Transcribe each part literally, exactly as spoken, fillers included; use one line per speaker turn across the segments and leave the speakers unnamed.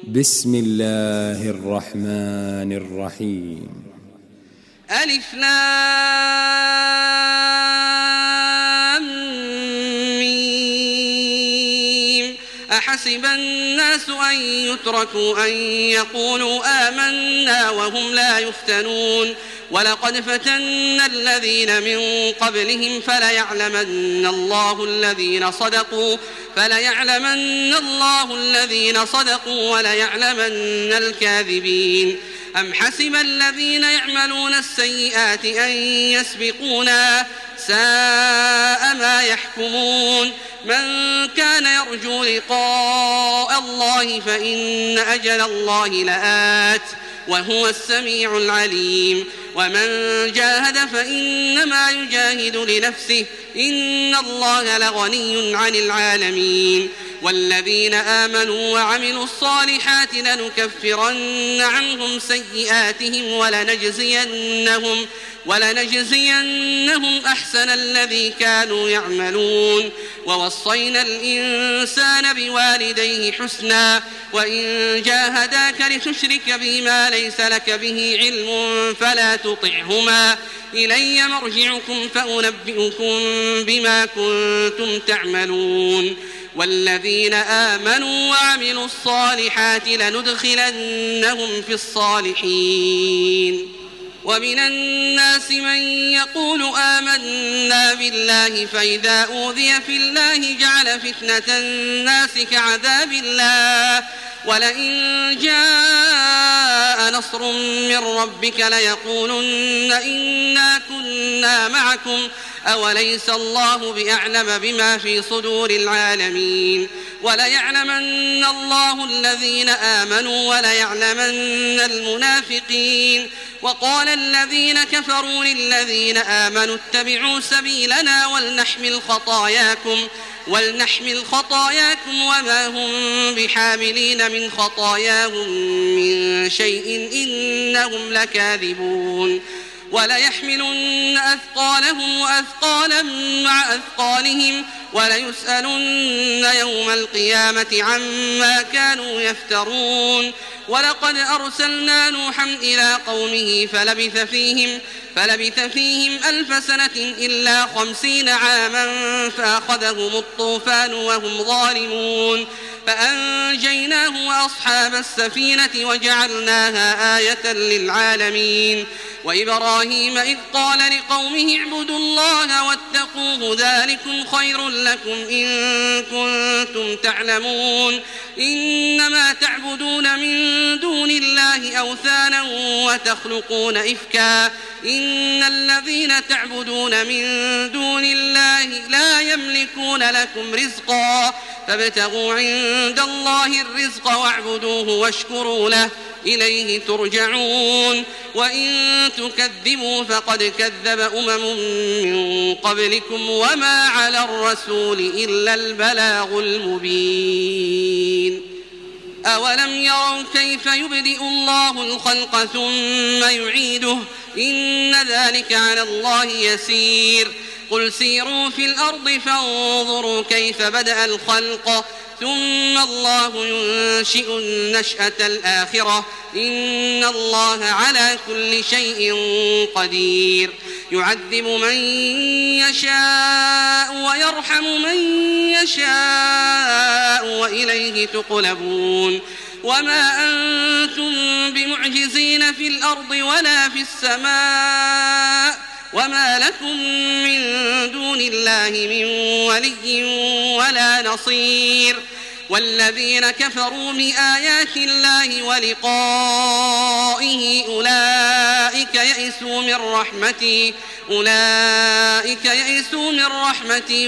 بسم الله الرحمن الرحيم.
ألف لام ميم. أحسب الناس أن يتركوا أن يقولوا آمنا وهم لا يفتنون ولقد فتنا الذين من قبلهم فليعلمن الله الذين صدقوا فليعلمن الله الذين صدقوا وليعلمن الكاذبين. أم حسب الذين يعملون السيئات أن يسبقونا ساء ما يحكمون. من كان يرجو لقاء الله فإن أجل الله لآت وهو السميع العليم. ومن جاهد فإنما يجاهد لنفسه إن الله لغني عن العالمين. والذين آمنوا وعملوا الصالحات لنكفرن عنهم سيئاتهم ولنجزينهم ولنجزينهم أحسن الذي كانوا يعملون. ووصينا الإنسان بوالديه حسنا وإن جاهداك لتشرك بما ليس لك به علم فلا تطعهما إلي مرجعكم فأنبئكم بما كنتم تعملون. والذين آمنوا وعملوا الصالحات لندخلنهم في الصالحين. ومن الناس من يقول آمنا بالله فإذا أوذي في الله جعل فتنة الناس كعذاب الله ولئن جاء نصر من ربك ليقولن إنا كنا معكم أوليس الله بأعلم بما في صدور العالمين. وليعلمن الله الذين آمنوا وليعلمن المنافقين. وقال الذين كفروا للذين آمنوا اتبعوا سبيلنا ولنحمل خطاياكم ولنحمل خطاياكم وما هم بحاملين من خطاياهم من شيء إنهم لكاذبون. وليحملن أثقالهم وأثقالا مع أثقالهم وليسألن يوم القيامة عما كانوا يفترون. ولقد أرسلنا نوحا إلى قومه فلبث فيهم, فلبث فيهم ألف سنة إلا خمسين عاما فأخذهم الطوفان وهم ظالمون فأنجيناه وأصحاب السفينة وجعلناها آية للعالمين. وإبراهيم إذ قال لقومه اعبدوا الله واتقوه ذلكم خير لكم إن كنتم تعلمون. إنما تعبدون من دون الله أوثانا وتخلقون إفكا إن الذين تعبدون من دون الله لا يملكون لكم رزقا فابتغوا عند الله الرزق واعبدوه واشكروا له إليه ترجعون. وإن تكذبوا فقد كذب أمم من قبلكم وما على الرسول إلا البلاغ المبين. أولم يروا كيف يبدئ الله الخلق ثم يعيده إن ذلك على الله يسير. قل سيروا في الأرض فانظروا كيف بدأ الخلق ثم الله ينشئ النشأة الآخرة إن الله على كل شيء قدير. يعذب من يشاء ويرحم من يشاء وإليه تقلبون. وما أنتم بمعجزين في الأرض ولا في السماء وما لكم من دون الله من ولي ولا نصير. والذين كفروا بآيات الله ولقائه أولئك يئسوا من رحمتي أولئك يئسوا من رحمتي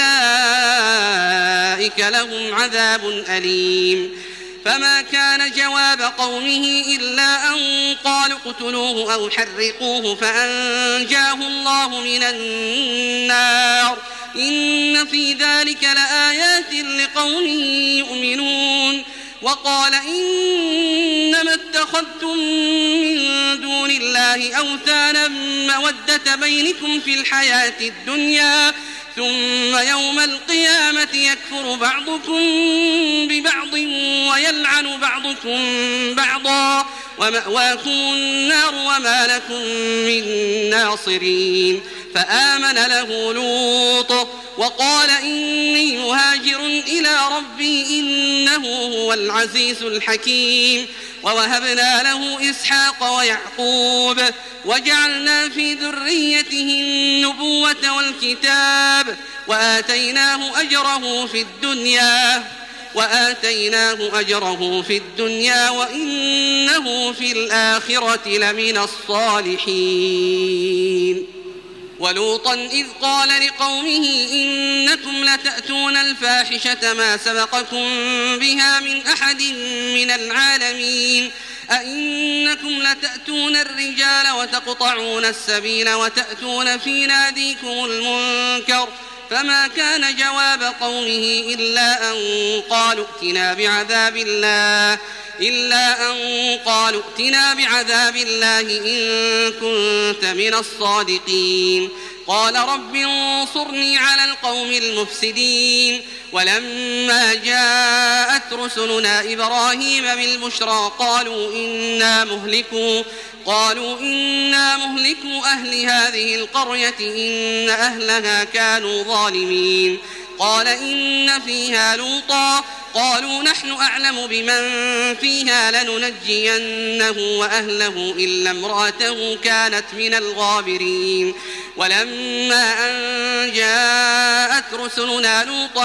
وأولئك لهم عذاب أليم. فما كان جواب قومه إلا أن قالوا اقتلوه أو حرقوه فأنجاه الله من النار إن في ذلك لآيات لقوم يؤمنون. وقال إنما اتخذتم من دون الله أوثانا مودة بينكم في الحياة الدنيا ثم يوم القيامة يكفر بعضكم ببعض ويلعن بعضكم بعضا ومأواكم النار وما لكم من ناصرين. فآمن له لوط وقال إني مهاجر إلى ربي إنه هو العزيز الحكيم. ووهبنا له إسحاق ويعقوب وجعلنا في ذريته النبوة والكتاب وآتيناه أجره في الدنيا وآتيناه أجره في الدنيا وإنه في الآخرة لمن الصالحين. ولوطا إذ قال لقومه إنكم لتأتون الفاحشة ما سبقكم بها من أحد من العالمين أئنكم لتأتون الرجال وتقطعون السبيل وتأتون في ناديكم المنكر فما كان جواب قومه إلا أن قالوا ائتنا بعذاب الله إلا أن قالوا ائتنا بعذاب الله إن كنت من الصادقين. قال رب انصرني على القوم المفسدين. ولما جاءت رسلنا إبراهيم بالبشرى قالوا إنا مهلكوا قالوا إنا مهلكوا أهل هذه القرية إن أهلها كانوا ظالمين. قال إن فيها لوطا قالوا نحن أعلم بمن فيها لننجينه وأهله إلا امرأته كانت من الغابرين. ولما أن جاءت رسلنا لوطا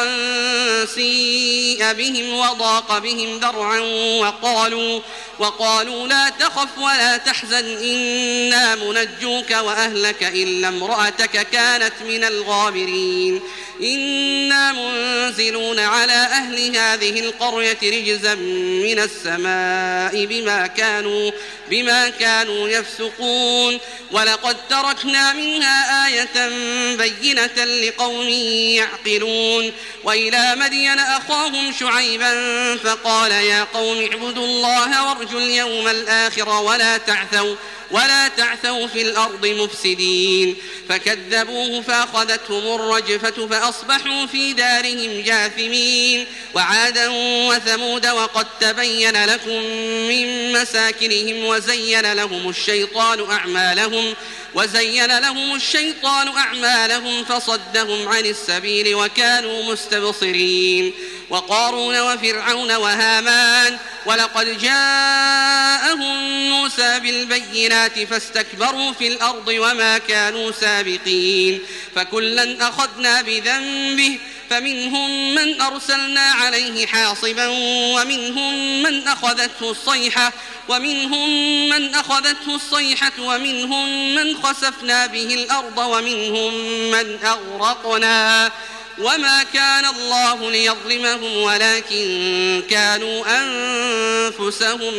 سيء بهم وضاق بهم ذرعا وقالوا, وقالوا لا تخف ولا تحزن إنا منجوك وأهلك إلا امرأتك كانت من الغابرين. إنا منزلون على أهل هذه القرية رجزا من السماء بما كانوا, بما كانوا يفسقون. ولقد تركنا منها آية بينة لقوم يعقلون. وإلى مدين أخاهم شعيبا فقال يا قوم اعبدوا الله وارجوا اليوم الآخر ولا تعثوا ولا تعثوا في الأرض مفسدين. فكذبوه فأخذتهم الرجفة فأصبحوا في دارهم جاثمين. وعادا وثمود وقد تبين لكم من مساكنهم وزين لهم الشيطان أعمالهم وزين لهم الشيطان أعمالهم فصدهم عن السبيل وكانوا مستبصرين. وقارون وفرعون وهامان ولقد جاءهم موسى بالبينات فاستكبروا في الأرض وما كانوا سابقين. فكلا أخذنا بذنبه فمنهم من أرسلنا عليه حاصبا ومنهم من أخذته الصيحة ومنهم من أخذته الصيحة ومنهم من خسفنا به الأرض ومنهم من أغرقنا وما كان الله ليظلمهم ولكن كانوا أنفسهم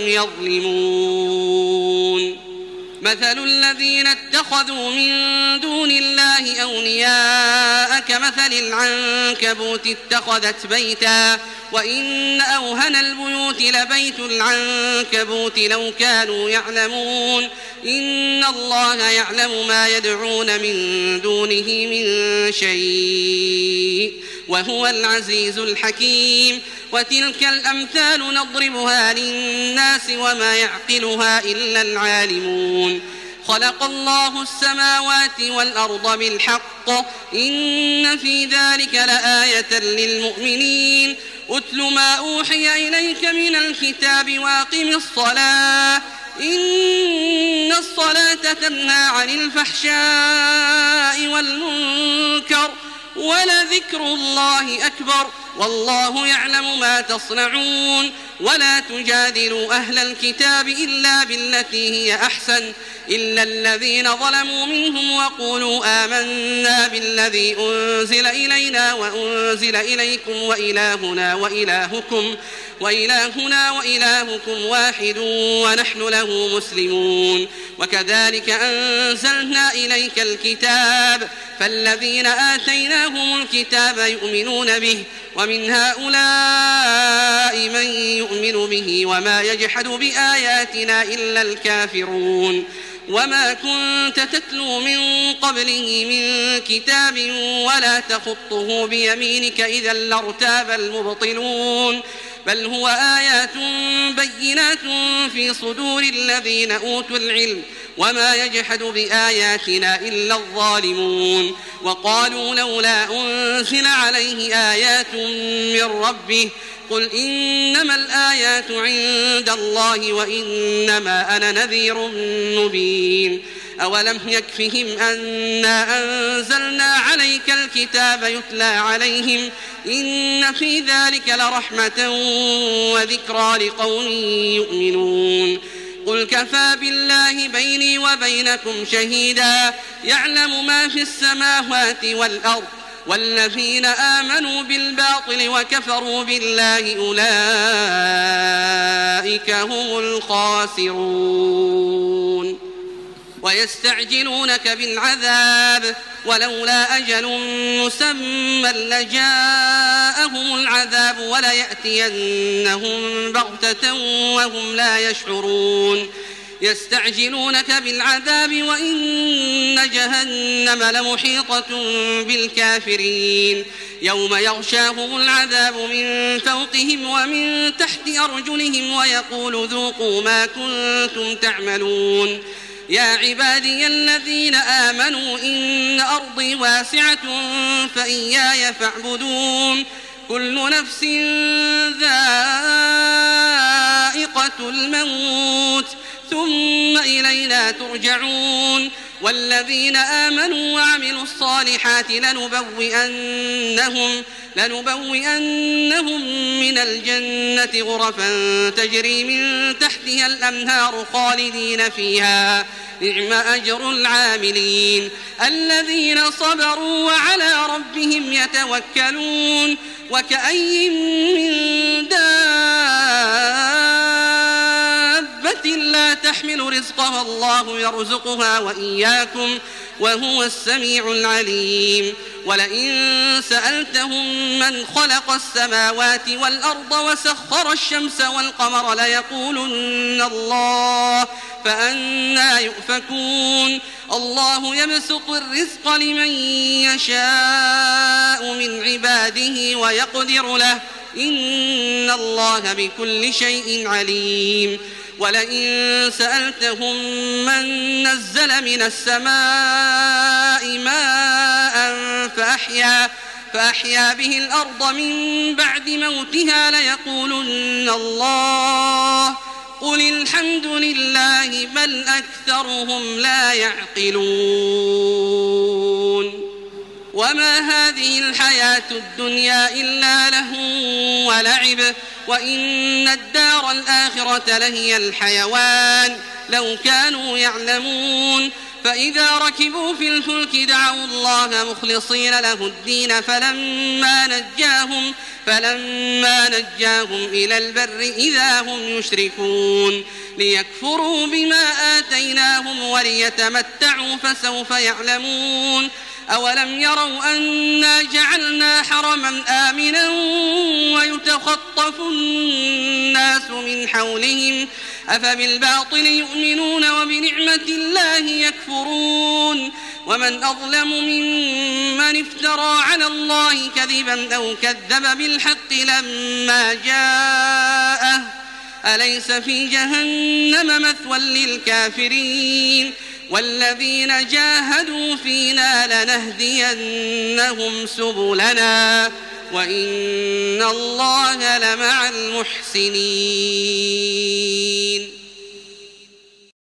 يظلمون. مثل الذين اتخذوا من دون الله أولياء كمثل العنكبوت اتخذت بيتا وإن أوهن البيوت لبيت العنكبوت لو كانوا يعلمون. إن الله يعلم ما يدعون من دونه من شيء وهو العزيز الحكيم. وتلك الأمثال نضربها للناس وما يعقلها إلا العالمون. خلق الله السماوات والأرض بالحق إن في ذلك لآية للمؤمنين. أتل ما أوحي إليك من الكتاب وأقم الصلاة إن الصلاة تنهى عن الفحشاء والمنكر ولذكر الله أكبر والله يعلم ما تصنعون. ولا تجادلوا أهل الكتاب إلا بالتي هي أحسن إلا الذين ظلموا منهم وقولوا آمنا بالذي أنزل إلينا وأنزل إليكم وإلهنا وإلهكم وإلهنا وإلهكم واحد ونحن له مسلمون. وكذلك أنزلنا إليك الكتاب فالذين آتيناهم الكتاب يؤمنون به ومن هؤلاء من يؤمن به وما يجحد بآياتنا إلا الكافرون. وما كنت تتلو من قبله من كتاب ولا تخطه بيمينك إذا لارتاب المبطلون بل هو آيات بينات في صدور الذين أوتوا العلم وما يجحد بآياتنا إلا الظالمون وقالوا لولا أنزل عليه آيات من ربه قل إنما الآيات عند الله وإنما أنا نذير مبين أولم يكفهم أنا أنزلنا عليك الكتاب يتلى عليهم إن في ذلك لرحمة وذكرى لقوم يؤمنون قل كفى بالله بيني وبينكم شهيدا يعلم ما في السماوات والأرض والذين آمنوا بالباطل وكفروا بالله أولئك هم الخاسرون ويستعجلونك بالعذاب ولولا أجل مسمى لجاءهم العذاب وليأتينهم بغتة وهم لا يشعرون يستعجلونك بالعذاب وإن جهنم لمحيطة بالكافرين يوم يغشاهم العذاب من فوقهم ومن تحت أرجلهم ويقول ذوقوا ما كنتم تعملون يا عبادي الذين آمنوا إن أرضي واسعة فإياي فاعبدون كل نفس ذائقة الموت ثم إلينا ترجعون والذين آمنوا وعملوا الصالحات لنبوئنهم, لنبوئنهم من الجنة غرفا تجري من تحتها الأنهار خالدين فيها نعم أجر العاملين الذين صبروا وعلى ربهم يتوكلون وكأي من دابة لا تحمل رزقها الله يرزقها وإياكم وهو السميع العليم ولئن سألتهم من خلق السماوات والأرض وسخر الشمس والقمر ليقولن الله فأنى يؤفكون الله يبسط الرزق لمن يشاء من عباده ويقدر له إن الله بكل شيء عليم ولئن سألتهم من نزل من السماء ماء فأحيا, فأحيا به الأرض من بعد موتها ليقولن الله قل الحمد لله بل أكثرهم لا يعقلون وما هذه الحياة الدنيا إلا لهو ولعب وإن الدار الآخرة لهي الحيوان لو كانوا يعلمون فإذا ركبوا في الفلك دعوا الله مخلصين له الدين فلما نجاهم, فلما نجاهم إلى البر إذا هم يشركون ليكفروا بما آتيناهم وليتمتعوا فسوف يعلمون أولم يروا أنا جعلنا حرما آمنا ويتخطف الناس من حولهم أفبالباطل يؤمنون وبنعمة الله يكفرون ومن أظلم ممن افترى على الله كذبا أو كذب بالحق لما جاءه أليس في جهنم مثوى للكافرين والذين جاهدوا فينا لنهدينهم سبلنا وإن الله لمع المحسنين.